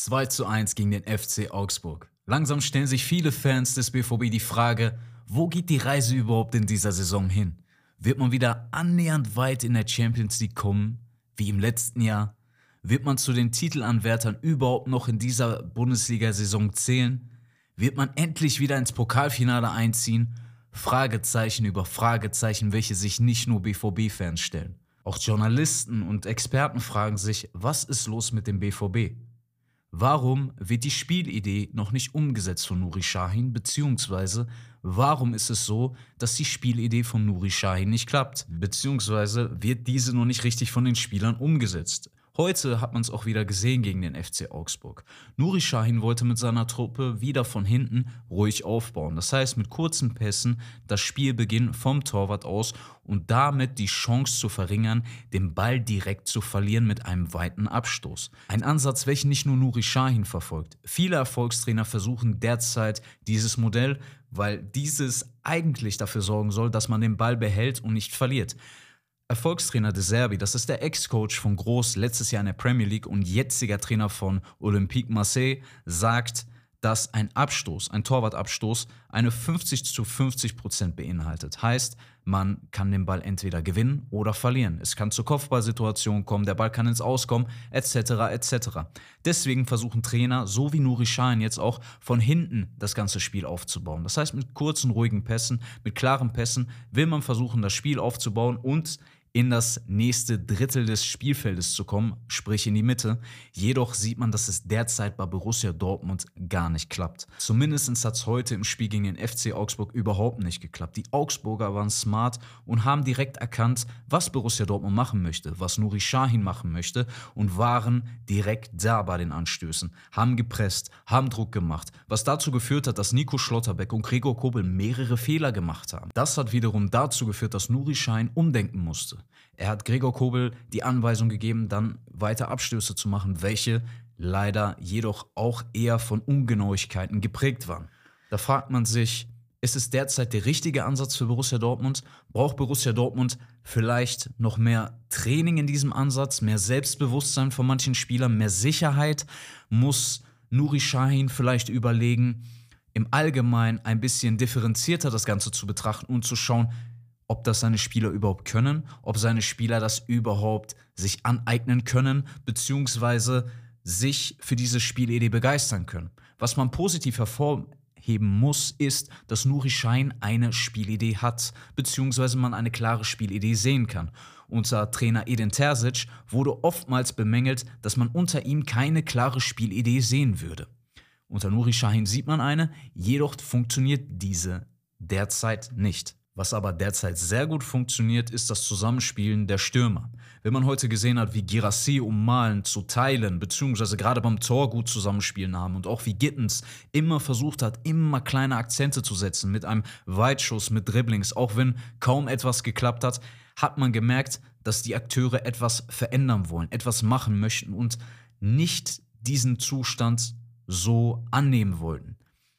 2:1 gegen den FC Augsburg. Langsam stellen sich viele Fans des BVB die Frage, wo geht die Reise überhaupt in dieser Saison hin? Wird man wieder annähernd weit in der Champions League kommen, wie im letzten Jahr? Wird man zu den Titelanwärtern überhaupt noch in dieser Bundesliga-Saison zählen? Wird man endlich wieder ins Pokalfinale einziehen? Fragezeichen über Fragezeichen, welche sich nicht nur BVB-Fans stellen. Auch Journalisten und Experten fragen sich, was ist los mit dem BVB? Warum wird die Spielidee noch nicht umgesetzt von Nuri Sahin, beziehungsweise warum ist es so, dass die Spielidee von Nuri Sahin nicht klappt, beziehungsweise wird diese noch nicht richtig von den Spielern umgesetzt? Heute hat man es auch wieder gesehen gegen den FC Augsburg. Nuri Sahin wollte mit seiner Truppe wieder von hinten ruhig aufbauen. Das heißt, mit kurzen Pässen das Spielbeginn vom Torwart aus und damit die Chance zu verringern, den Ball direkt zu verlieren mit einem weiten Abstoß. Ein Ansatz, welchen nicht nur Nuri Sahin verfolgt. Viele Erfolgstrainer versuchen derzeit dieses Modell, weil dieses eigentlich dafür sorgen soll, dass man den Ball behält und nicht verliert. Erfolgstrainer De Zerbi, das ist der Ex-Coach von Groß, letztes Jahr in der Premier League und jetziger Trainer von Olympique Marseille, sagt, dass ein Abstoß, ein Torwartabstoß, eine 50-50% beinhaltet. Heißt, man kann den Ball entweder gewinnen oder verlieren. Es kann zu Kopfballsituationen kommen, der Ball kann ins Auskommen, etc. etc. Deswegen versuchen Trainer, so wie Nuri Sahin jetzt auch, von hinten das ganze Spiel aufzubauen. Das heißt, mit kurzen, ruhigen Pässen, mit klaren Pässen will man versuchen, das Spiel aufzubauen und in das nächste Drittel des Spielfeldes zu kommen, sprich in die Mitte. Jedoch sieht man, dass es derzeit bei Borussia Dortmund gar nicht klappt. Zumindest hat es heute im Spiel gegen den FC Augsburg überhaupt nicht geklappt. Die Augsburger waren smart und haben direkt erkannt, was Borussia Dortmund machen möchte, was Nuri Sahin machen möchte und waren direkt da bei den Anstößen, haben gepresst, haben Druck gemacht, was dazu geführt hat, dass Nico Schlotterbeck und Gregor Kobel mehrere Fehler gemacht haben. Das hat wiederum dazu geführt, dass Nuri Sahin umdenken musste. Er hat Gregor Kobel die Anweisung gegeben, dann weiter Abstöße zu machen, welche leider jedoch auch eher von Ungenauigkeiten geprägt waren. Da fragt man sich, ist es derzeit der richtige Ansatz für Borussia Dortmund? Braucht Borussia Dortmund vielleicht noch mehr Training in diesem Ansatz, mehr Selbstbewusstsein von manchen Spielern, mehr Sicherheit? Muss Nuri Sahin vielleicht überlegen, im Allgemeinen ein bisschen differenzierter das Ganze zu betrachten und zu schauen, ob das seine Spieler überhaupt können, ob seine Spieler das überhaupt sich aneignen können, beziehungsweise sich für diese Spielidee begeistern können. Was man positiv hervorheben muss, ist, dass Nuri Sahin eine Spielidee hat, beziehungsweise man eine klare Spielidee sehen kann. Unter Trainer Edin Terzic wurde oftmals bemängelt, dass man unter ihm keine klare Spielidee sehen würde. Unter Nuri Sahin sieht man eine, jedoch funktioniert diese derzeit nicht. Was aber derzeit sehr gut funktioniert, ist das Zusammenspielen der Stürmer. Wenn man heute gesehen hat, wie Guirassy und Malen zu teilen, beziehungsweise gerade beim Tor gut zusammenspielen haben und auch wie Gittens immer versucht hat, immer kleine Akzente zu setzen mit einem Weitschuss, mit Dribblings, auch wenn kaum etwas geklappt hat, hat man gemerkt, dass die Akteure etwas verändern wollen, etwas machen möchten und nicht diesen Zustand so annehmen wollten.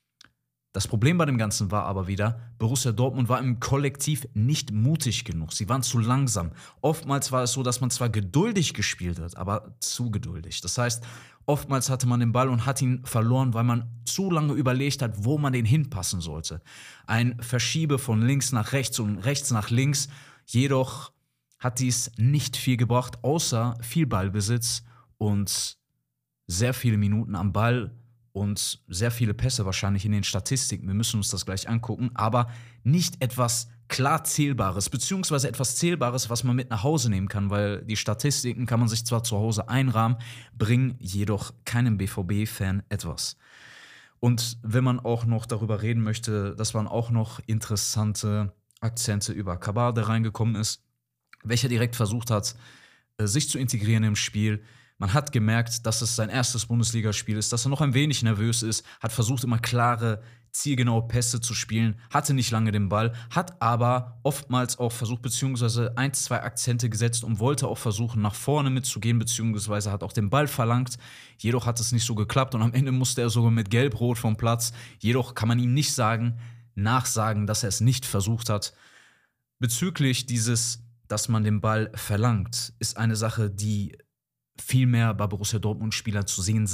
Das Problem bei dem Ganzen war aber wieder, Borussia Dortmund war im Kollektiv nicht mutig genug. Sie waren zu langsam. Oftmals war es so, dass man zwar geduldig gespielt hat, aber zu geduldig. Das heißt, oftmals hatte man den Ball und hat ihn verloren, weil man zu lange überlegt hat, wo man den hinpassen sollte. Ein Verschiebe von links nach rechts und rechts nach links. Jedoch hat dies nicht viel gebracht, außer viel Ballbesitz und sehr viele Minuten am Ball und sehr viele Pässe wahrscheinlich in den Statistiken. Wir müssen uns das gleich angucken, aber nicht etwas klar Zählbares, beziehungsweise etwas Zählbares, was man mit nach Hause nehmen kann, weil die Statistiken kann man sich zwar zu Hause einrahmen, bringen jedoch keinem BVB-Fan etwas. Und wenn man auch noch darüber reden möchte, dass man auch noch interessante Akzente über Kabade reingekommen ist, welcher direkt versucht hat, sich zu integrieren im Spiel. Man hat gemerkt, dass es sein erstes Bundesligaspiel ist, dass er noch ein wenig nervös ist, hat versucht, immer klare, zielgenaue Pässe zu spielen, hatte nicht lange den Ball, hat aber oftmals auch versucht, beziehungsweise 1, 2 Akzente gesetzt und wollte auch versuchen, nach vorne mitzugehen, beziehungsweise hat auch den Ball verlangt. Jedoch hat es nicht so geklappt und am Ende musste er sogar mit Gelb-Rot vom Platz. Jedoch kann man ihm nicht nachsagen, dass er es nicht versucht hat. Bezüglich dieses, dass man den Ball verlangt, ist eine Sache, die viel mehr bei Borussia Dortmund-Spielern zu sehen sein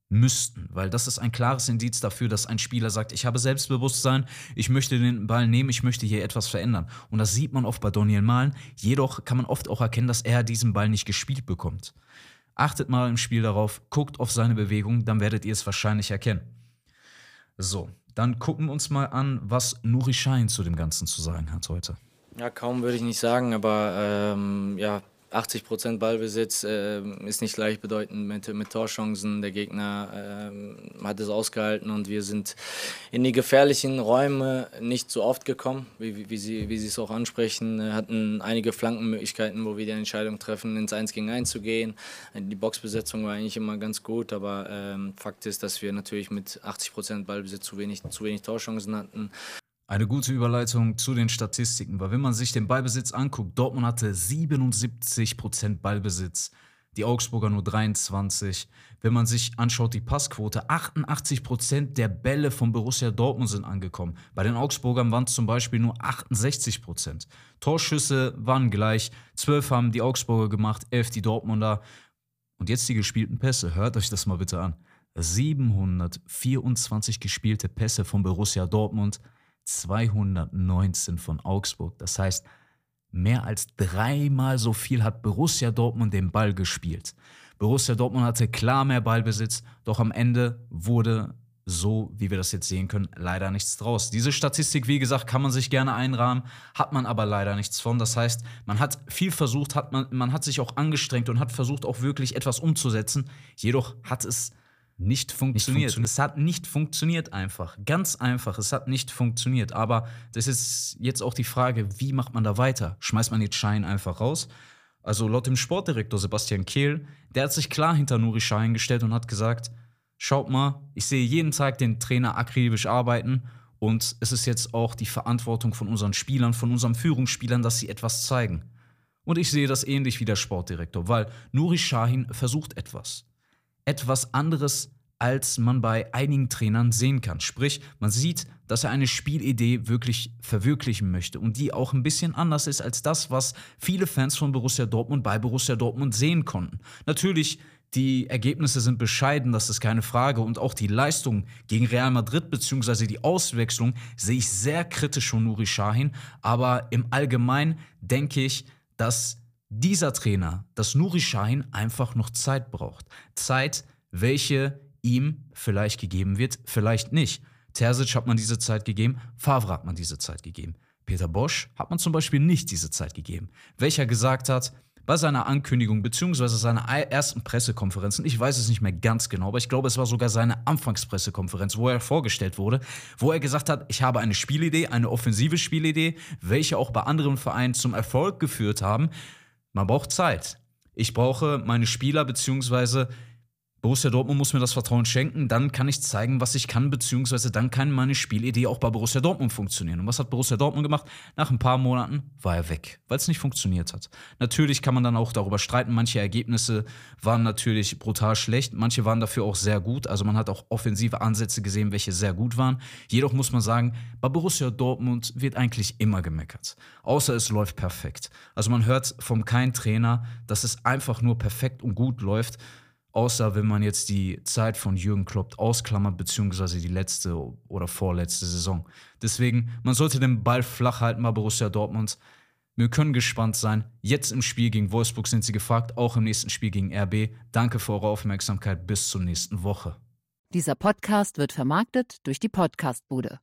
müssten, weil das ist ein klares Indiz dafür, dass ein Spieler sagt, ich habe Selbstbewusstsein, ich möchte den Ball nehmen, ich möchte hier etwas verändern. Und das sieht man oft bei Donyell Malen, jedoch kann man oft auch erkennen, dass er diesen Ball nicht gespielt bekommt. Achtet mal im Spiel darauf, guckt auf seine Bewegung, dann werdet ihr es wahrscheinlich erkennen. So, dann gucken wir uns mal an, was Nuri Sahin zu dem Ganzen zu sagen hat heute. Ja, kaum würde ich nicht sagen, aber 80% Ballbesitz ist nicht gleichbedeutend mit Torchancen. Der Gegner hat es ausgehalten und wir sind in die gefährlichen Räume nicht so oft gekommen, wie Sie es auch ansprechen. Hatten einige Flankenmöglichkeiten, wo wir die Entscheidung treffen, ins 1 gegen 1 zu gehen. Die Boxbesetzung war eigentlich immer ganz gut, aber Fakt ist, dass wir natürlich mit 80% Ballbesitz zu wenig Torchancen hatten. Eine gute Überleitung zu den Statistiken, weil wenn man sich den Ballbesitz anguckt, Dortmund hatte 77% Ballbesitz, die Augsburger nur 23%. Wenn man sich anschaut, die Passquote, 88% der Bälle von Borussia Dortmund sind angekommen. Bei den Augsburgern waren es zum Beispiel nur 68%. Torschüsse waren gleich, 12 haben die Augsburger gemacht, 11 die Dortmunder. Und jetzt die gespielten Pässe, hört euch das mal bitte an. 724 gespielte Pässe von Borussia Dortmund, 219 von Augsburg. Das heißt, mehr als 3-mal so viel hat Borussia Dortmund den Ball gespielt. Borussia Dortmund hatte klar mehr Ballbesitz, doch am Ende wurde, so wie wir das jetzt sehen können, leider nichts draus. Diese Statistik, wie gesagt, kann man sich gerne einrahmen, hat man aber leider nichts von. Das heißt, man hat viel versucht, man hat sich auch angestrengt und hat versucht, auch wirklich etwas umzusetzen. Jedoch hat es nicht funktioniert. Es hat nicht funktioniert einfach. Ganz einfach, es hat nicht funktioniert. Aber das ist jetzt auch die Frage, wie macht man da weiter? Schmeißt man jetzt Sahin einfach raus? Also laut dem Sportdirektor Sebastian Kehl, der hat sich klar hinter Nuri Sahin gestellt und hat gesagt, schaut mal, ich sehe jeden Tag den Trainer akribisch arbeiten und es ist jetzt auch die Verantwortung von unseren Spielern, von unseren Führungsspielern, dass sie etwas zeigen. Und ich sehe das ähnlich wie der Sportdirektor, weil Nuri Sahin versucht etwas anderes, als man bei einigen Trainern sehen kann. Sprich, man sieht, dass er eine Spielidee wirklich verwirklichen möchte und die auch ein bisschen anders ist als das, was viele Fans von Borussia Dortmund bei Borussia Dortmund sehen konnten. Natürlich, die Ergebnisse sind bescheiden, das ist keine Frage, und auch die Leistung gegen Real Madrid bzw. die Auswechslung sehe ich sehr kritisch von Nuri Sahin, aber im Allgemeinen denke ich, dass dieser Trainer, dass Nuri Sahin einfach noch Zeit braucht. Zeit, welche ihm vielleicht gegeben wird, vielleicht nicht. Terzic hat man diese Zeit gegeben, Favre hat man diese Zeit gegeben. Peter Bosz hat man zum Beispiel nicht diese Zeit gegeben. Welcher gesagt hat, bei seiner Ankündigung bzw. seiner ersten Pressekonferenz, ich weiß es nicht mehr ganz genau, aber ich glaube, es war sogar seine Anfangspressekonferenz, wo er vorgestellt wurde, wo er gesagt hat, ich habe eine Spielidee, eine offensive Spielidee, welche auch bei anderen Vereinen zum Erfolg geführt haben. Man braucht Zeit. Ich brauche meine Spieler, beziehungsweise Borussia Dortmund muss mir das Vertrauen schenken, dann kann ich zeigen, was ich kann, beziehungsweise dann kann meine Spielidee auch bei Borussia Dortmund funktionieren. Und was hat Borussia Dortmund gemacht? Nach ein paar Monaten war er weg, weil es nicht funktioniert hat. Natürlich kann man dann auch darüber streiten, manche Ergebnisse waren natürlich brutal schlecht, manche waren dafür auch sehr gut, also man hat auch offensive Ansätze gesehen, welche sehr gut waren. Jedoch muss man sagen, bei Borussia Dortmund wird eigentlich immer gemeckert, außer es läuft perfekt. Also man hört von keinem Trainer, dass es einfach nur perfekt und gut läuft, außer wenn man jetzt die Zeit von Jürgen Klopp ausklammert, beziehungsweise die letzte oder vorletzte Saison. Deswegen, man sollte den Ball flach halten bei Borussia Dortmund. Wir können gespannt sein. Jetzt im Spiel gegen Wolfsburg sind sie gefragt, auch im nächsten Spiel gegen RB. Danke für eure Aufmerksamkeit. Bis zur nächsten Woche. Dieser Podcast wird vermarktet durch die Podcastbude.